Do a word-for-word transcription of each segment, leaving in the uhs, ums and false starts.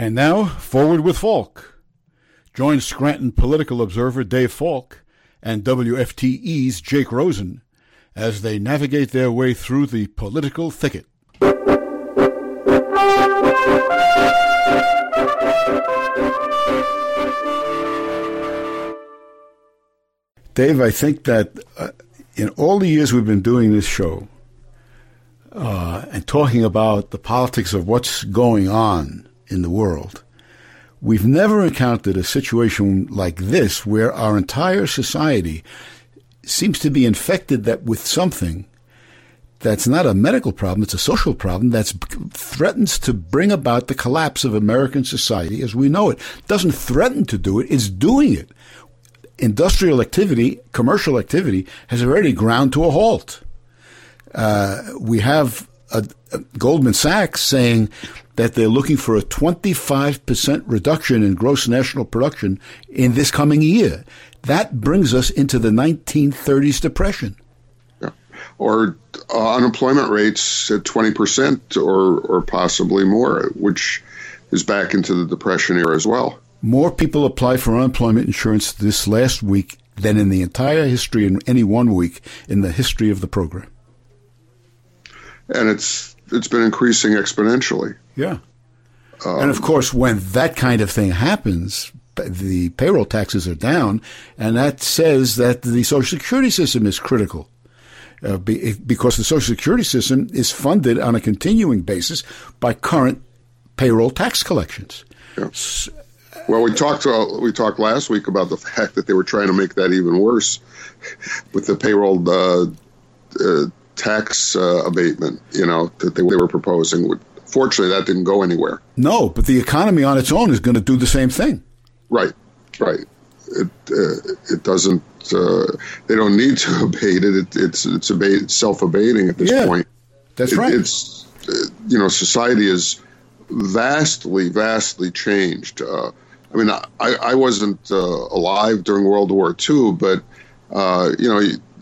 And now, Forward with Falk. Join Scranton political observer Dave Falk and W F T E's Jake Rosen as they navigate their way through the political thicket. Dave, I think that uh, in all the years we've been doing this show uh, and talking about the politics of what's going on in the world, we've never encountered a situation like this where our entire society seems to be infected that with something that's not a medical problem, it's a social problem that threatens to bring about the collapse of American society as we know it. It doesn't threaten to do it, it's doing it. Industrial activity, commercial activity, has already ground to a halt. Uh, we have a, a Goldman Sachs saying that they're looking for a twenty-five percent reduction in gross national production in this coming year. That brings us into the nineteen thirties depression. Yeah. Or uh, unemployment rates at twenty percent or, or possibly more, which is back into the Depression era as well. More people applied for unemployment insurance this last week than in the entire history, in any one week, in the history of the program. And it's it's been increasing exponentially. Yeah. Um, and, of course, when that kind of thing happens, the payroll taxes are down, and that says that the Social Security system is critical. Uh, be, because the Social Security system is funded on a continuing basis by current payroll tax collections. Yeah. Well, we talked uh, we talked last week about the fact that they were trying to make that even worse with the payroll uh, uh, tax uh, abatement, you know, that they, they were proposing. Fortunately, that didn't go anywhere. No, but the economy on its own is going to do the same thing. Right, right. It uh, it doesn't. Uh, they don't need to abate it. it it's it's abate, self-abating at this yeah, point. That's it, right. It's uh, you know, society is vastly, vastly changed. Uh, I mean, I, I wasn't uh, alive during World War Two, but, uh, you know,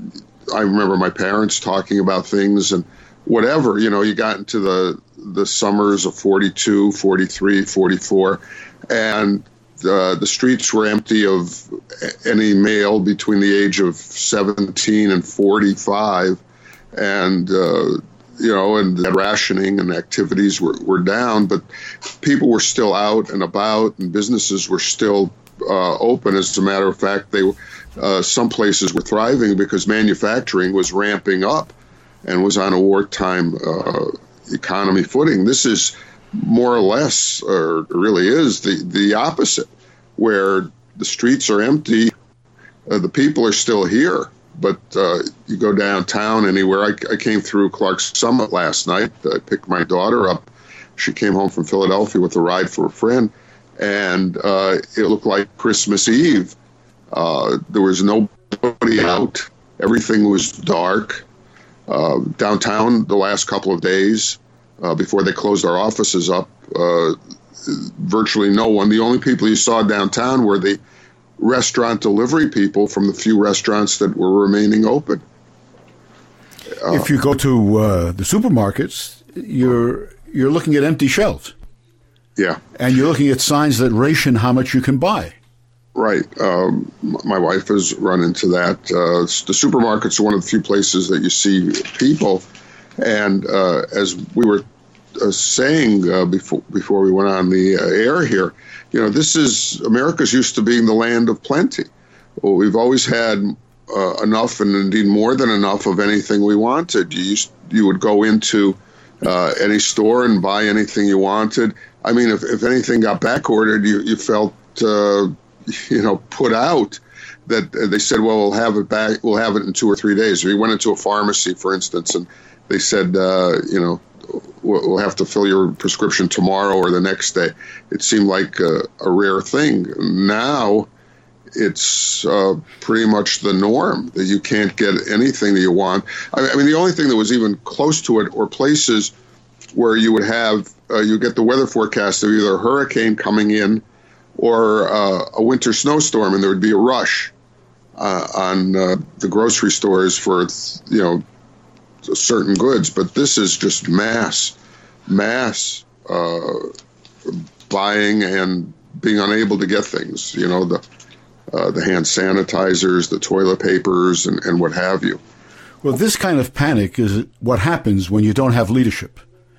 I remember my parents talking about things and whatever, you know, you got into the, the summers of forty-two, forty-three, forty-four, and uh, the streets were empty of any male between the age of seventeen and forty-five. And, uh, you know, and the rationing and activities were, were down, but people were still out and about, and businesses were still uh, open. As a matter of fact, they uh, some places were thriving because manufacturing was ramping up and was on a wartime uh, economy footing. This is more or less, or really is, the, the opposite, where the streets are empty, uh, the people are still here. But uh, you go downtown anywhere. I, I came through Clark's Summit last night. I picked my daughter up. She came home from Philadelphia with a ride for a friend, and uh, it looked like Christmas Eve. Uh, there was nobody out. Everything was dark. Uh, downtown the last couple of days uh, before they closed our offices up, uh, virtually no one. The only people you saw downtown were the restaurant delivery people from the few restaurants that were remaining open. Uh, if you go to uh, the supermarkets, you're you're looking at empty shelves. Yeah. And you're looking at signs that ration how much you can buy. Right. Um, my wife has run into that. Uh, the supermarkets are one of the few places that you see people. And uh, as we were uh, saying uh, before before we went on the uh, air here, you know, this is, America's used to being the land of plenty. Well, we've always had uh, enough, and indeed more than enough, of anything we wanted. You used, you would go into uh, any store and buy anything you wanted. I mean, if, if anything got back ordered, you, you felt, uh, you know, put out. That uh, they said, well, we'll have it back, we'll have it in two or three days. We went into a pharmacy, for instance, and they said, uh, you know, we'll have to fill your prescription tomorrow or the next day. It seemed like a, a rare thing. Now it's uh, pretty much the norm that you can't get anything that you want. I mean, the only thing that was even close to it were places where you would have, uh, you get the weather forecast of either a hurricane coming in or uh, a winter snowstorm, and there would be a rush uh, on uh, the grocery stores for, you know, certain goods. But this is just mass, mass uh, buying and being unable to get things, you know, the uh, the hand sanitizers, the toilet papers, and, and what have you. Well, this kind of panic is what happens when you don't have leadership.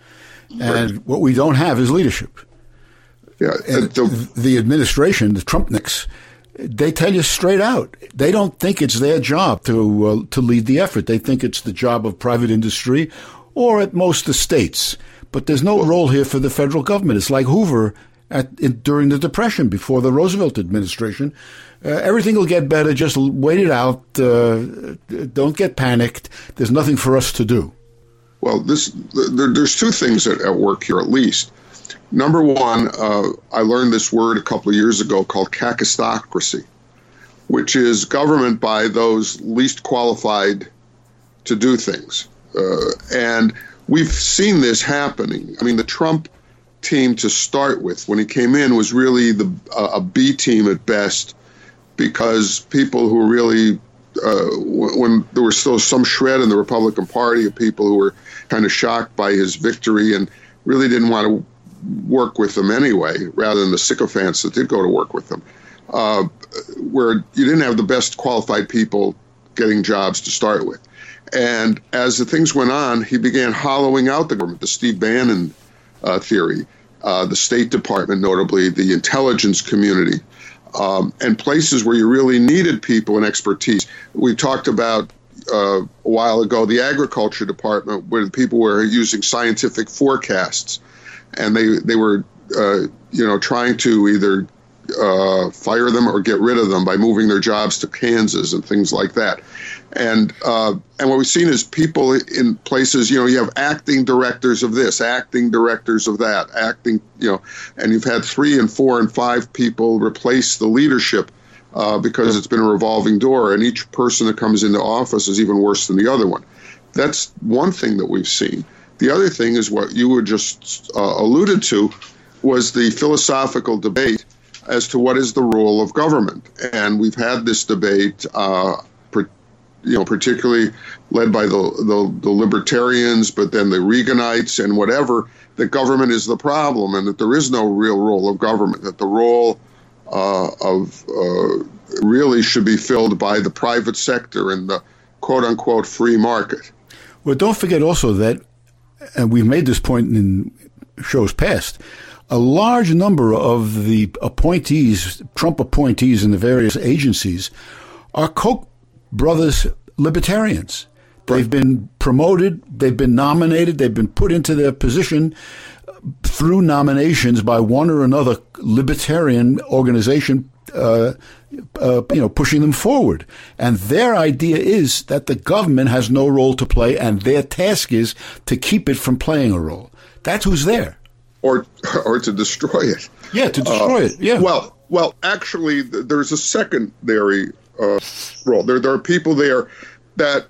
And right. what we don't have is leadership. Yeah, the, the administration, the Trumpniks, they tell you straight out. They don't think it's their job to uh, to lead the effort. They think it's the job of private industry or at most the states. But there's no role here for the federal government. It's like Hoover at, in, during the Depression, before the Roosevelt administration. Uh, everything will get better. Just wait it out. Uh, don't get panicked. There's nothing for us to do. Well, this there, there's two things at, at work here, at least. Number one, uh, I learned this word a couple of years ago called kakistocracy, which is government by those least qualified to do things. Uh, and we've seen this happening. I mean, the Trump team to start with, when he came in, was really the uh, a B team at best, because people who really, uh, w- when there was still some shred in the Republican Party of people who were kind of shocked by his victory and really didn't want to work with them anyway, rather than the sycophants that did go to work with them, uh, where you didn't have the best qualified people getting jobs to start with. And as the things went on, he began hollowing out the government, the Steve Bannon uh, theory, uh, the State Department, notably the intelligence community, um, and places where you really needed people and expertise. We talked about uh, a while ago the Agriculture Department, where the people were using scientific forecasts, and they they were uh, you know trying to either uh, fire them or get rid of them by moving their jobs to Kansas and things like that. And uh, and what we've seen is people in places, you know, you have acting directors of this, acting directors of that, acting, you know, and you've had three and four and five people replace the leadership uh, because it's been a revolving door, and each person that comes into office is even worse than the other one. That's one thing that we've seen. The other thing is what you were just uh, alluded to, was the philosophical debate as to what is the role of government. And we've had this debate, uh, per, you know, particularly led by the, the, the libertarians, but then the Reaganites and whatever, that government is the problem and that there is no real role of government, that the role uh, of uh, really should be filled by the private sector and the quote-unquote free market. Well, don't forget also that, and we've made this point in shows past, a large number of the appointees, Trump appointees in the various agencies, are Koch brothers libertarians. They've been promoted, they've been nominated, they've been put into their position through nominations by one or another libertarian organization, uh, uh, you know, pushing them forward. And their idea is that the government has no role to play, and their task is to keep it from playing a role. That's who's there. Or, or to destroy it. Yeah, to destroy uh, it. Yeah. Well, well, actually, th- there's a secondary uh, role. There, there are people there that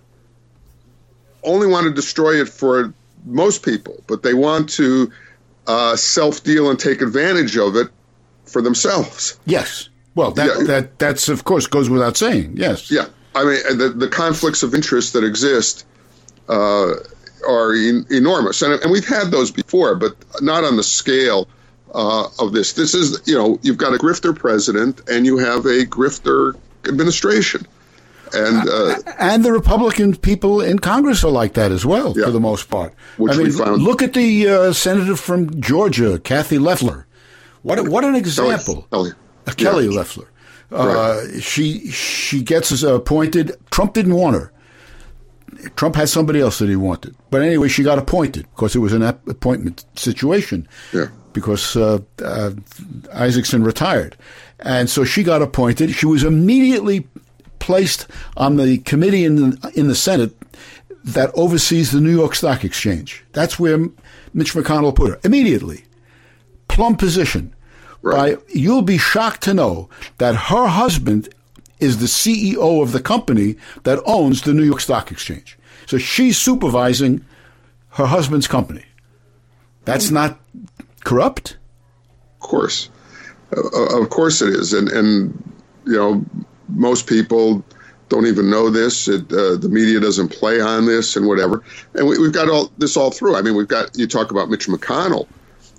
only want to destroy it for most people, but they want to uh, self-deal and take advantage of it for themselves. Yes. Well, that yeah. that that's of course goes without saying. Yes. Yeah. I mean, the the conflicts of interest that exist Uh, are en- enormous. And, and we've had those before, but not on the scale uh, of this. This is, you know, you've got a grifter president and you have a grifter administration. And uh, and the Republican people in Congress are like that as well, yeah, for the most part. Which I mean, we found. Look at the uh, senator from Georgia, Kathy Loeffler. What what an example. Kelly, uh, Kelly yeah. Loeffler. Uh, right. She she gets appointed. Trump didn't want her. Trump had somebody else that he wanted. But anyway, she got appointed because it was an appointment situation. Yeah. Because uh, uh, Isaacson retired. And so she got appointed. She was immediately placed on the committee in the, in the Senate that oversees the New York Stock Exchange. That's where Mitch McConnell put her. Immediately. Plum position. Right. By, you'll be shocked to know that her husband is the C E O of the company that owns the New York Stock Exchange. So she's supervising her husband's company. That's not corrupt? Of course. Uh, of course it is. And, and, you know, most people don't even know this. It, uh, the media doesn't play on this and whatever. And we, we've got all this all through. I mean, we've got, you talk about Mitch McConnell.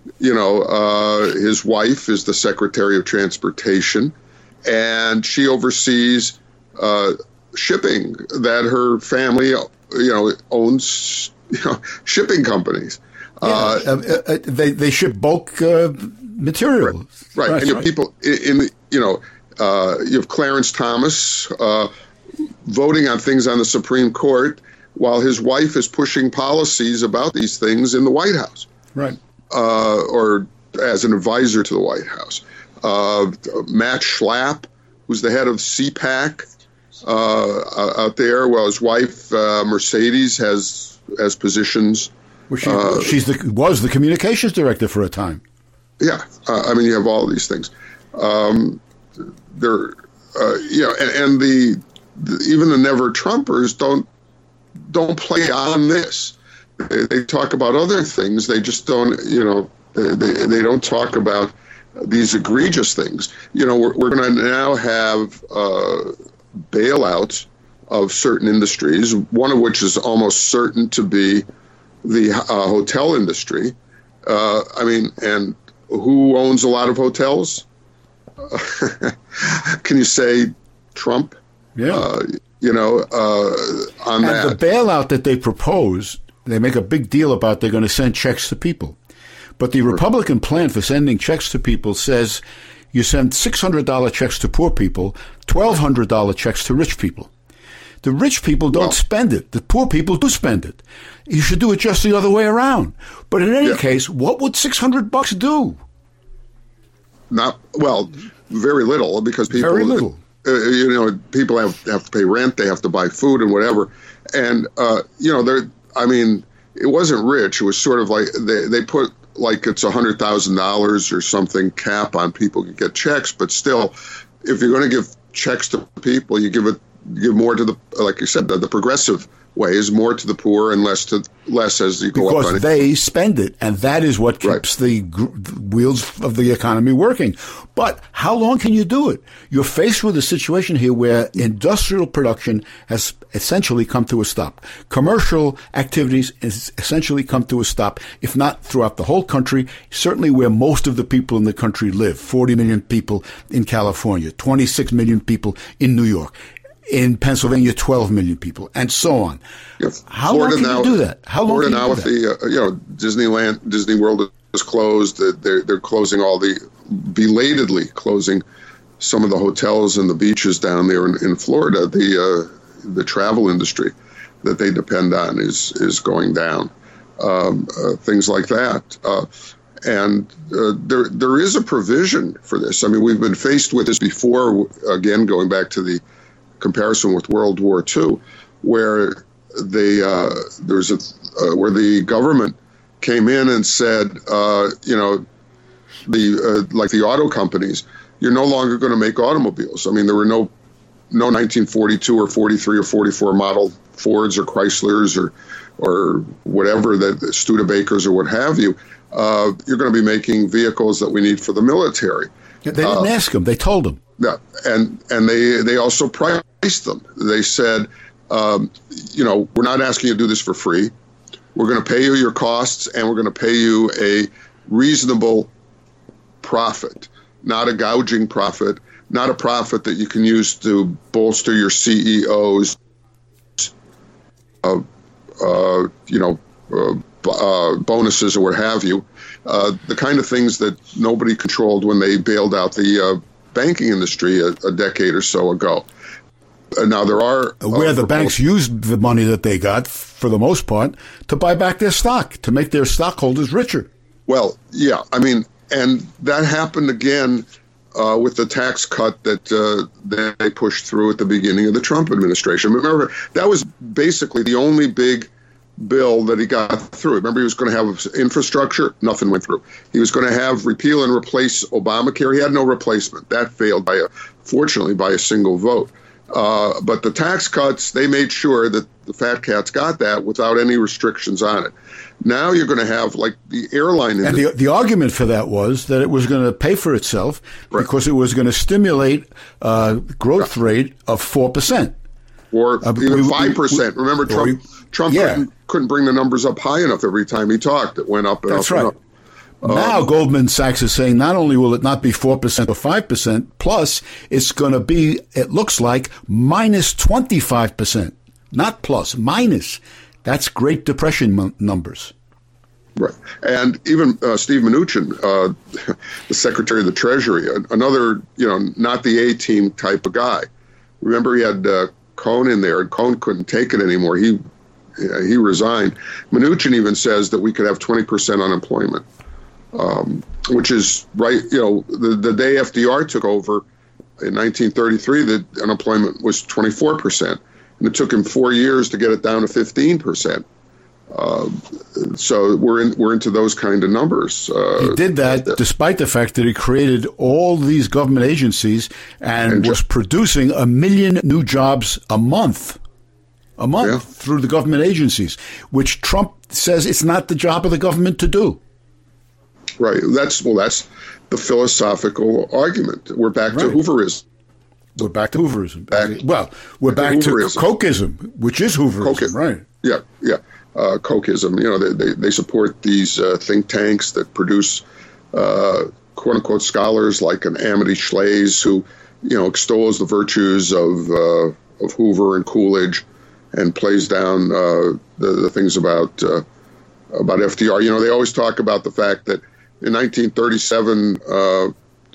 You know, uh, his wife is the Secretary of Transportation, and she oversees uh, shipping that her family, you know, owns, you know, shipping companies. Yeah, uh, uh, they they ship bulk uh, material, right? right. right and you have people in the, you know, uh, you have Clarence Thomas uh, voting on things on the Supreme Court while his wife is pushing policies about these things in the White House, right? Uh, or as an advisor to the White House. Uh, Matt Schlapp, who's the head of C PAC uh, out there, while his wife uh, Mercedes has has positions. Well, she, uh, she's the was the communications director for a time. Yeah, uh, I mean, you have all these things. Um, there, uh, you know, and, and the, the even the Never Trumpers don't don't play on this. They, they talk about other things. They just don't, you know, they they, they don't talk about these egregious things. You know, we're we're going to now have uh, bailouts of certain industries. One of which is almost certain to be the uh, hotel industry. Uh, I mean, and who owns a lot of hotels? Can you say Trump? Yeah. Uh, you know, uh, on and that. The bailout that they propose, they make a big deal about they're going to send checks to people. But the Republican plan for sending checks to people says you send six hundred dollars checks to poor people, twelve hundred dollars checks to rich people. The rich people don't well, spend it. The poor people do spend it. You should do it just the other way around. But in any yeah. case, what would six hundred bucks do? Not, well, very little, because people, very little. Uh, you know, people have, have to pay rent, they have to buy food and whatever. And, uh, you know, they're, I mean, it wasn't rich. It was sort of like they, they put like it's one hundred thousand dollars or something cap on people who get checks. But still, if you're going to give checks to people, you give it, give more to the, like you said, the, the progressive way is more to the poor and less to less as you go because up on it. Because they spend it, and that is what keeps right. the, the wheels of the economy working. But how long can you do it? You're faced with a situation here where industrial production has essentially come to a stop. Commercial activities has essentially come to a stop, if not throughout the whole country, certainly where most of the people in the country live. forty million people in California, twenty-six million people in New York. In Pennsylvania, twelve million people, and so on. Yeah, How Florida long can now, you do that? How long Florida can you now do with that? the, uh, you know, Disneyland, Disney World is closed. They're, they're closing all the, belatedly closing some of the hotels and the beaches down there in, in Florida. The uh, the travel industry that they depend on is, is going down. Um, uh, things like that. Uh, and uh, there there is a provision for this. I mean, we've been faced with this before, again, going back to the comparison with World War Two, where they uh, there's a uh, where the government came in and said, uh, you know, the uh, like the auto companies, you're no longer going to make automobiles. I mean, there were no no nineteen forty-two or forty-three or forty-four model Fords or Chryslers or or whatever, that Studebakers or what have you. Uh, you're going to be making vehicles that we need for the military. They didn't uh, ask them; they told them. Yeah, and and they they also priced them. They said, um, you know, we're not asking you to do this for free. We're going to pay you your costs, and we're going to pay you a reasonable profit, not a gouging profit, not a profit that you can use to bolster your C E Os, uh, uh, you know, uh, uh, bonuses or what have you. Uh, the kind of things that nobody controlled when they bailed out the uh, banking industry a, a decade or so ago. Uh, now there are uh, where the banks used the money that they got, for the most part, to buy back their stock, to make their stockholders richer. Well, yeah, I mean, and that happened again uh, with the tax cut that uh, they pushed through at the beginning of the Trump administration. Remember, that was basically the only big bill that he got through. Remember, he was going to have infrastructure. Nothing went through. He was going to have repeal and replace Obamacare. He had no replacement. That failed by a, fortunately, by a single vote. Uh, but the tax cuts, they made sure that the fat cats got that without any restrictions on it. Now you're going to have, like, the airline industry. And the, the argument for that was that it was going to pay for itself, right, because it was going to stimulate uh, growth yeah. rate of four percent. Or uh, even we, five percent. We, Remember, Trump, we, Trump yeah. couldn't, couldn't bring the numbers up high enough every time he talked. It went up and That's up right. and up. Now um, Goldman Sachs is saying not only will it not be four percent or five percent, plus it's going to be, it looks like, minus twenty-five percent. Not plus, minus. That's Great Depression m- numbers. Right. And even uh, Steve Mnuchin, uh, the Secretary of the Treasury, another, you know, not the A-team type of guy. Remember, he had uh, Cohn in there, and Cohn couldn't take it anymore. He he resigned. Mnuchin even says that we could have twenty percent unemployment, um, which is right. You know, the, the day F D R took over in nineteen thirty-three, the unemployment was twenty-four percent. And it took him four years to get it down to fifteen percent. Uh, so we're in, we're into those kind of numbers. Uh, he did that uh, despite the fact that he created all these government agencies and, and was just, producing a million new jobs a month, a month yeah. through the government agencies, which Trump says it's not the job of the government to do. Right. That's well. That's the philosophical argument. We're back right. to Hooverism. We're back to Hooverism. Back, well, we're back, back to, to Kochism, which is Hooverism, Koch- right? Yeah, yeah. Uh, Kochism. You know, they, they, they support these uh, think tanks that produce uh, quote-unquote scholars like an Amity Shlaes who, you know, extols the virtues of uh, of Hoover and Coolidge and plays down uh, the, the things about uh, about F D R. You know, they always talk about the fact that in nineteen thirty-seven, uh, uh,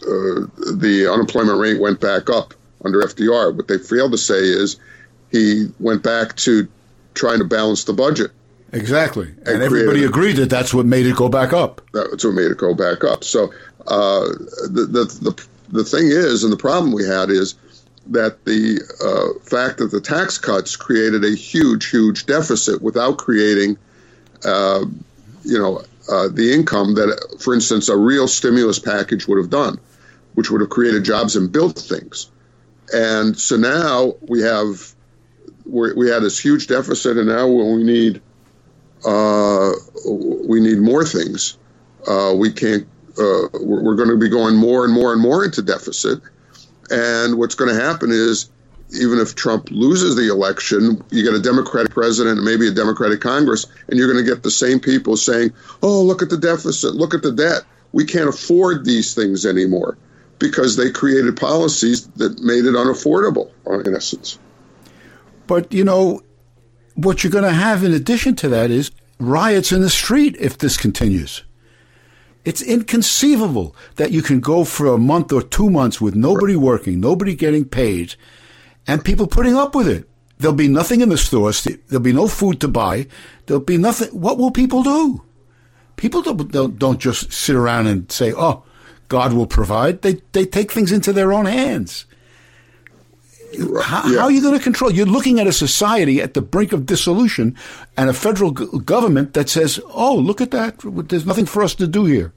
the unemployment rate went back up under F D R. What they failed to say is he went back to trying to balance the budget. Exactly. And, and everybody agreed that that's what made it go back up. That's what made it go back up. So uh, the, the the the thing is, and the problem we had is that the uh, fact that the tax cuts created a huge, huge deficit without creating, uh, you know, uh, the income that, for instance, a real stimulus package would have done, which would have created jobs and built things. And so now we have, we're, we had this huge deficit, and now we need, uh, we need more things. Uh, we can't. Uh, we're, we're going to be going more and more and more into deficit. And what's going to happen is, even if Trump loses the election, you get a Democratic president and maybe a Democratic Congress, and you're going to get the same people saying, "Oh, look at the deficit, look at the debt. We can't afford these things anymore," because they created policies that made it unaffordable, in essence. But, you know, what you're going to have in addition to that is riots in the street if this continues. It's inconceivable that you can go for a month or two months with nobody working, nobody getting paid, and people putting up with it. There'll be nothing in the stores. There'll be no food to buy. There'll be nothing. What will people do? People don't, don't, don't just sit around and say, "Oh, God will provide." They they take things into their own hands. How, yeah. how are you going to control? You're looking at a society at the brink of dissolution and a federal g- government that says, "Oh, look at that. There's nothing for us to do here."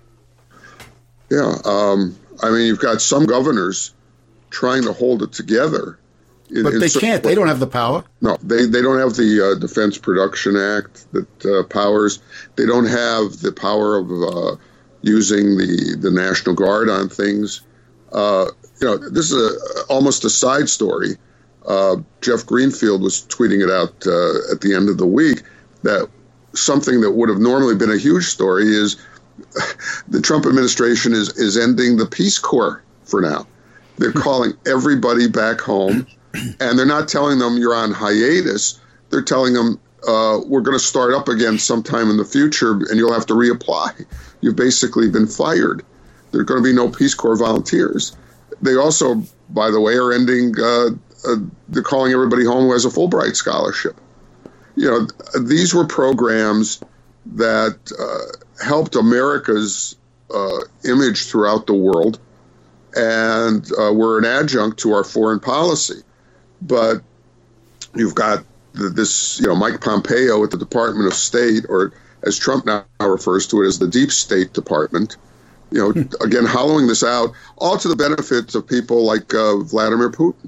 Yeah. Um, I mean, you've got some governors trying to hold it together. In, but they can't. They don't have the power. No, they, they don't have the uh, Defense Production Act that uh, powers. They don't have the power of uh, using the, the National Guard on things. Uh, you know, this is a, almost a side story. Uh, Jeff Greenfield was tweeting it out uh, at the end of the week that something that would have normally been a huge story is the Trump administration is, is ending the Peace Corps for now. They're calling everybody back home, and they're not telling them you're on hiatus. They're telling them uh, we're going to start up again sometime in the future, and you'll have to reapply. You've basically been fired. There are going to be no Peace Corps volunteers. They also, by the way, are ending, uh, uh, they're calling everybody home who has a Fulbright scholarship. You know, these were programs that uh, helped America's uh, image throughout the world and uh, were an adjunct to our foreign policy. But you've got this, you know, Mike Pompeo at the Department of State, or as Trump now refers to it as the Deep State Department, you know, again, hollowing this out, all to the benefits of people like uh, Vladimir Putin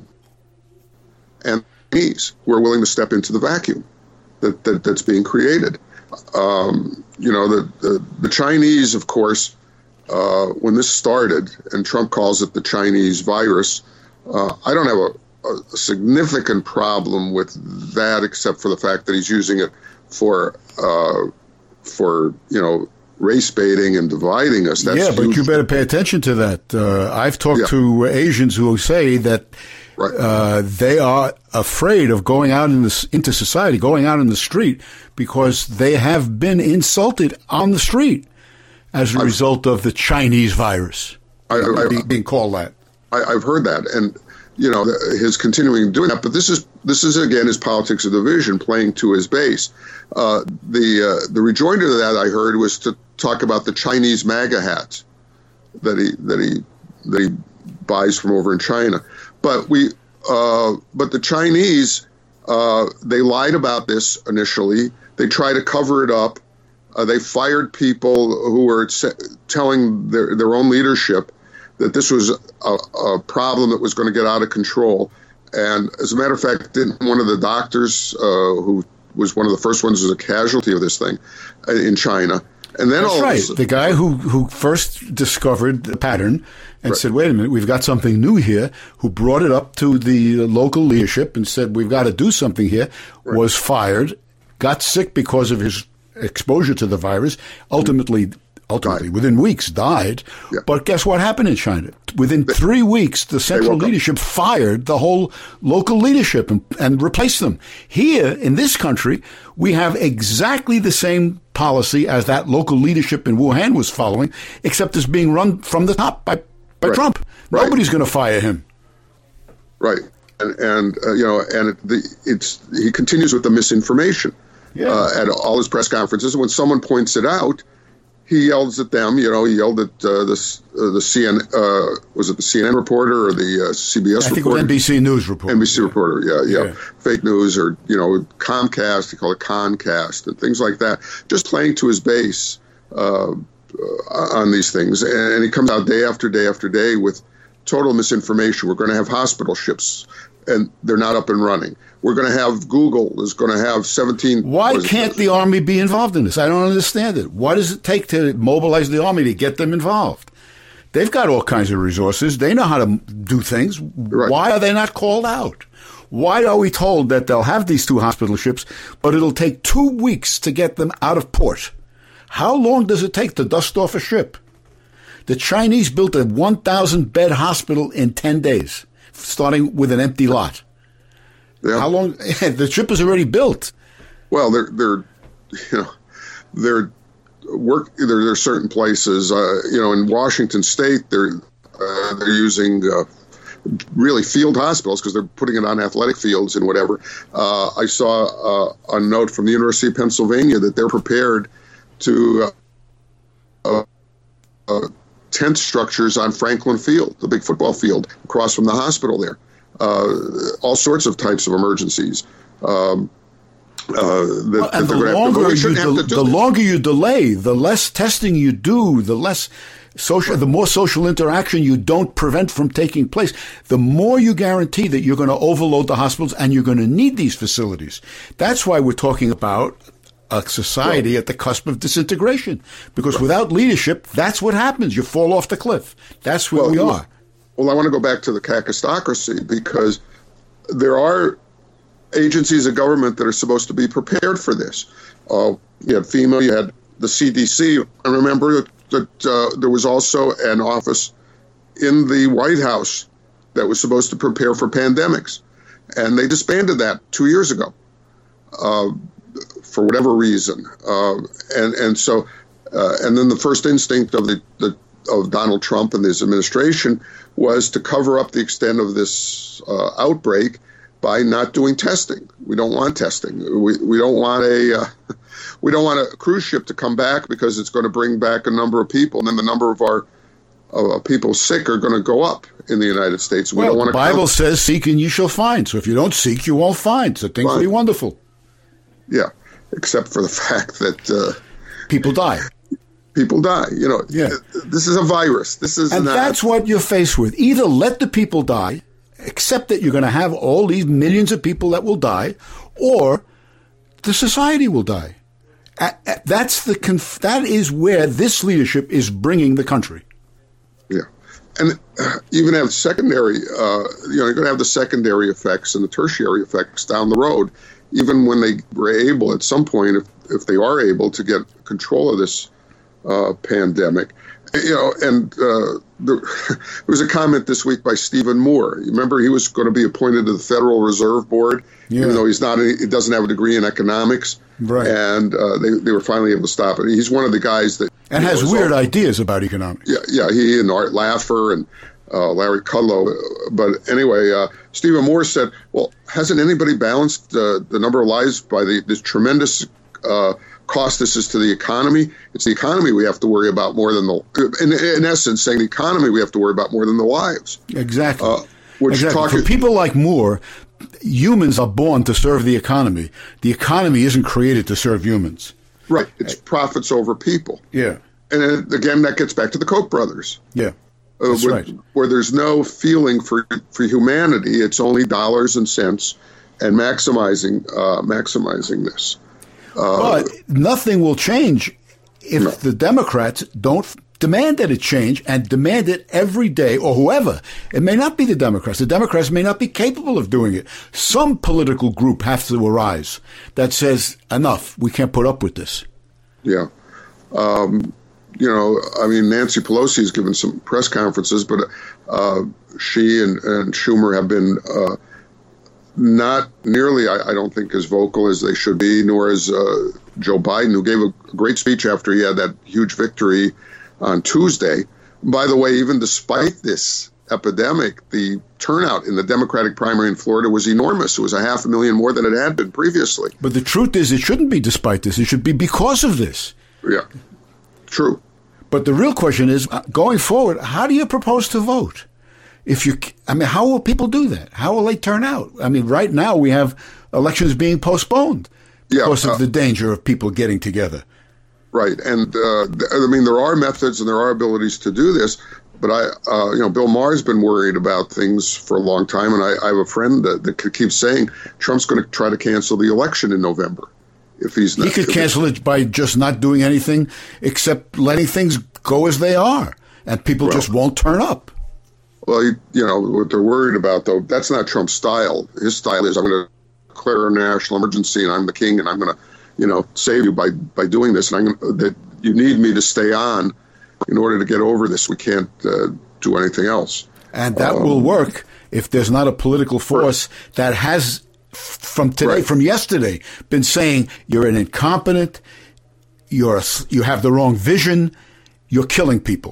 and the Chinese who are willing to step into the vacuum that, that that's being created. Um, you know, the, the, the Chinese, of course, uh, when this started, and Trump calls it the Chinese virus, uh, I don't have a, a significant problem with that, except for the fact that he's using it for, uh, for you know, race baiting and dividing us. That's yeah, but huge. you better pay attention to that. Uh, I've talked Yeah. to Asians who say that Right. uh, they are afraid of going out in the, into society, going out in the street, because they have been insulted on the street as a I've, result of the Chinese virus I, I, being, being called that. I, I've heard that, and you know, his continuing doing that. But this is this is again his politics of division, playing to his base. Uh, the uh, the rejoinder to that I heard was to talk about the Chinese MAGA hats that he that he that he buys from over in China. But we uh, but the Chinese uh, they lied about this initially. They tried to cover it up. Uh, they fired people who were se- telling their their own leadership that this was a, a problem that was going to get out of control. And as a matter of fact, didn't one of the doctors uh, who was one of the first ones was a casualty of this thing uh, in China. And then That's all right. This, the guy who, who first discovered the pattern and Right. said, wait a minute, we've got something new here, who brought it up to the local leadership and said, we've got to do something here, Right. was fired, got sick because of his exposure to the virus, ultimately, ultimately Died. within weeks, died. Yeah. But guess what happened in China? Within three weeks, the central woke up. leadership fired the whole local leadership and, and replaced them. Here, in this country, we have exactly the same policy as that local leadership in Wuhan was following, except it's being run from the top by, by Right. Trump. Right. Nobody's going to fire him. right, and and uh, you know, and it, the, it's he continues with the misinformation Yeah. uh, at all his press conferences. When someone points it out, he yells at them. You know, he yelled at uh, the uh, the C N uh, was it the C N N reporter or the uh, C B S I think it reporter? was N B C News report. N B C reporter, yeah, yeah, Yeah. fake news, or you know, Comcast, they call it Concast, and things like that. Just playing to his base uh, uh, on these things, and he comes out day after day after day with total misinformation. We're going to have hospital ships, and they're not up and running. We're going to have Google is going to have seventeen. Why what is it? can't the Army be involved in this? I don't understand it. What does it take to mobilize the Army to get them involved? They've got all kinds of resources. They know how to do things. Right. Why are they not called out? Why are we told that they'll have these two hospital ships, but it'll take two weeks to get them out of port? How long does it take to dust off a ship? The Chinese built a one thousand bed hospital in ten days, starting with an empty lot. Yeah. How long? The ship is already built. Well, they're they're you know they're work. There there are certain places. Uh, you know, in Washington State, they're uh, they're using uh, really field hospitals because they're putting it on athletic fields and whatever. Uh, I saw uh, a note from the University of Pennsylvania that they're prepared to uh, uh, tent structures on Franklin Field, the big football field across from the hospital there. Uh, all sorts of types of emergencies. Um, uh, that, Well, and that the they're gonna have to, longer but we you shouldn't have del- to do the this. longer you delay, the less testing you do, the less social, the more social interaction you don't prevent from taking place, the more you guarantee that you're going to overload the hospitals and you're going to need these facilities. That's why we're talking about a society Well, at the cusp of disintegration. Because without leadership, that's what happens. You fall off the cliff. That's where Well, we well, are. Well, I want to go back to the kakistocracy because there are agencies of government that are supposed to be prepared for this. Uh, you had FEMA, you had the C D C. I remember that uh, there was also an office in the White House that was supposed to prepare for pandemics, and they disbanded that two years ago uh, for whatever reason. Uh, and and so, uh, and then the first instinct of the, the of Donald Trump and his administration was to cover up the extent of this uh, outbreak by not doing testing. We don't want testing. We we don't want a uh, we don't want a cruise ship to come back because it's going to bring back a number of people, and then the number of our uh, people sick are going to go up in the United States. We Well, don't want the to Bible count. says, seek and you shall find. So if you don't seek, you won't find. So things will Fine. be wonderful. Yeah, except for the fact that uh, People die. people die. You know, Yeah. this is a virus. This is And not, that's what you're faced with. Either let the people die, accept that you're going to have all these millions of people that will die, or the society will die. A- a- That's the conf- that is where this leadership is bringing the country. Yeah, and uh, even have secondary. Uh, you know, you're going to have the secondary effects and the tertiary effects down the road. Even when they were able, at some point, if if they are able to get control of this uh, pandemic. You know, and uh, there, there was a comment this week by Stephen Moore. You remember he was going to be appointed to the Federal Reserve Board, yeah. even though he's not, he doesn't have a degree in economics. Right. And uh, they, they were finally able to stop it. He's one of the guys that... And has know, weird all, ideas about economics. Yeah, yeah, he and Art Laffer and uh, Larry Kudlow. But anyway, uh, Stephen Moore said, well, hasn't anybody balanced uh, the number of lives by the this tremendous... Uh, cost this is to the economy? It's the economy we have to worry about more than the, in, in essence, saying the economy we have to worry about more than the lives. Exactly. Uh, which exactly. Talking, For people like Moore, humans are born to serve the economy. The economy isn't created to serve humans. Right. It's profits over people. Yeah. And then, again, that gets back to the Koch brothers. Yeah. That's uh, where, right. Where there's no feeling for, for humanity. It's only dollars and cents and maximizing uh, maximizing this. Uh, but nothing will change if no. the Democrats don't demand that it change and demand it every day, or whoever. It may not be the Democrats. The Democrats may not be capable of doing it. Some political group has to arise that says, enough, we can't put up with this. Yeah. Um, you know, I mean, Nancy Pelosi has given some press conferences, but uh, she and, and Schumer have been uh, not nearly, I, I don't think, as vocal as they should be, nor as uh, Joe Biden, who gave a great speech after he had that huge victory on Tuesday. By the way, even despite this epidemic, the turnout in the Democratic primary in Florida was enormous. It was a half a million more than it had been previously. But the truth is, it shouldn't be despite this. It should be because of this. Yeah, true. But the real question is, going forward, how do you propose to vote? If you, I mean, how will people do that? How will they turn out? I mean, right now we have elections being postponed because yeah, uh, of the danger of people getting together. Right, and uh, I mean, there are methods and there are abilities to do this. But I, uh, you know, Bill Maher's been worried about things for a long time, and I, I have a friend that, that keeps saying Trump's going to try to cancel the election in November. If he's not, he could cancel it by just not doing anything except letting things go as they are, and people well, just won't turn up. Well, you, you know, what they're worried about, though, that's not Trump's style. His style is, I'm going to declare a national emergency, and I'm the king, and I'm going to, you know, save you by, by doing this, and I'm gonna, that you need me to stay on in order to get over this. We can't uh, do anything else. And that um, will work if there's not a political force right. that has, from today, right. from yesterday, been saying you're an incompetent, you're a, you have the wrong vision, you're killing people.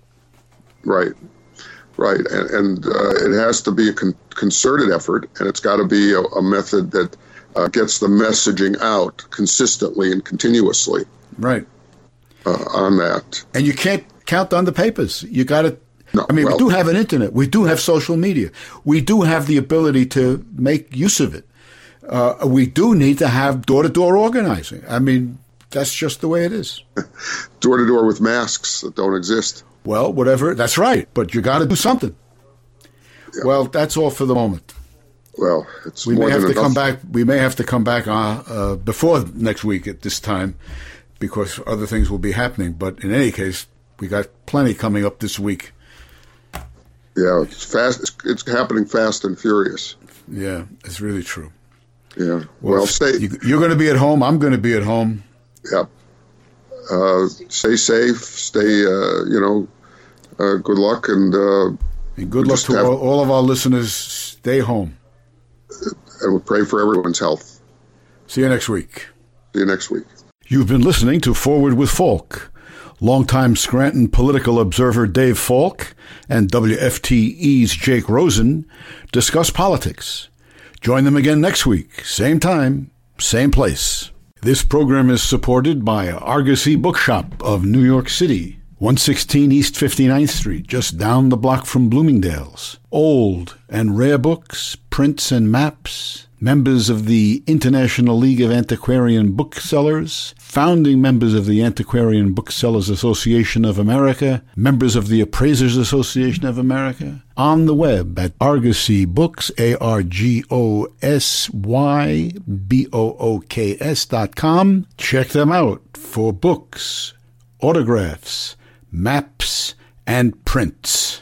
Right. Right, and, and uh, it has to be a con- concerted effort, and it's got to be a, a method that uh, gets the messaging out consistently and continuously. Right. Uh, on that. And you can't count on the papers. You got to, no, I mean, well, we do have an internet. We do have social media. We do have the ability to make use of it. Uh, we do need to have door-to-door organizing. I mean, that's just the way it is. Door-to-door with masks that don't exist. Well, whatever. That's right. But you got to do something. Yeah. Well, that's all for the moment. Well, it's we more may have than to enough. come back. We may have to come back uh, uh, before next week at this time, because other things will be happening. But in any case, we got plenty coming up this week. Yeah, it's fast. It's, it's happening fast and furious. Yeah, it's really true. Yeah. Well, well stay. You, you're going to be at home. I'm going to be at home. Yeah. Uh, stay safe. Stay. Uh, you know. Uh, good luck and. Uh, and good luck to have, all, all of our listeners. Stay home. And we'll pray for everyone's health. See you next week. See you next week. You've been listening to Forward with Falk. Longtime Scranton political observer Dave Falk and W F T E's Jake Rosen discuss politics. Join them again next week, same time, same place. This program is supported by Argosy Bookshop of New York City, one sixteen East fifty-ninth Street, just down the block from Bloomingdale's. Old and rare books, prints and maps. Members of the International League of Antiquarian Booksellers, founding members of the Antiquarian Booksellers Association of America, members of the Appraisers Association of America, on the web at Argosy Books, A R G O S Y B O O K S dot com. Check them out for books, autographs, maps, and prints.